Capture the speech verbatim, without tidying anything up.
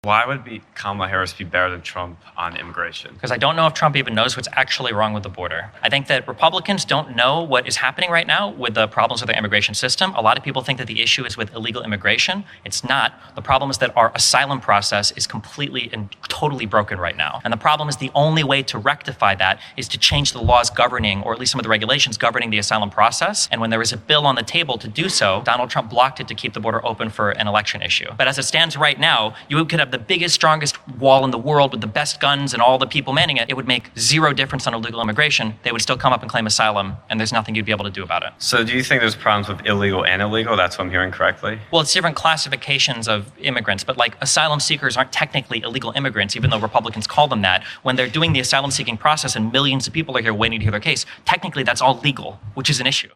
Why would be Kamala Harris be better than Trump on immigration? Because I don't know if Trump even knows what's actually wrong with the border. I think that Republicans don't know what is happening right now with the problems with their immigration system. A lot of people think that the issue is with illegal immigration. It's not. The problem is that our asylum process is completely and totally broken right now. And the problem is the only way to rectify that is to change the laws governing, or at least some of the regulations governing the asylum process. And when there was a bill on the table to do so, Donald Trump blocked it to keep the border open for an election issue. But as it stands right now, you could have the biggest, strongest wall in the world with the best guns and all the people manning it. It would make zero difference on illegal immigration. They would still come up and claim asylum, and there's nothing you'd be able to do about it. So do you think there's problems with illegal and illegal? That's what I'm hearing correctly? Well, it's different classifications of immigrants, but like asylum seekers aren't technically illegal immigrants, even though Republicans call them that. When they're doing the asylum seeking process and millions of people are here waiting to hear their case, technically that's all legal, which is an issue.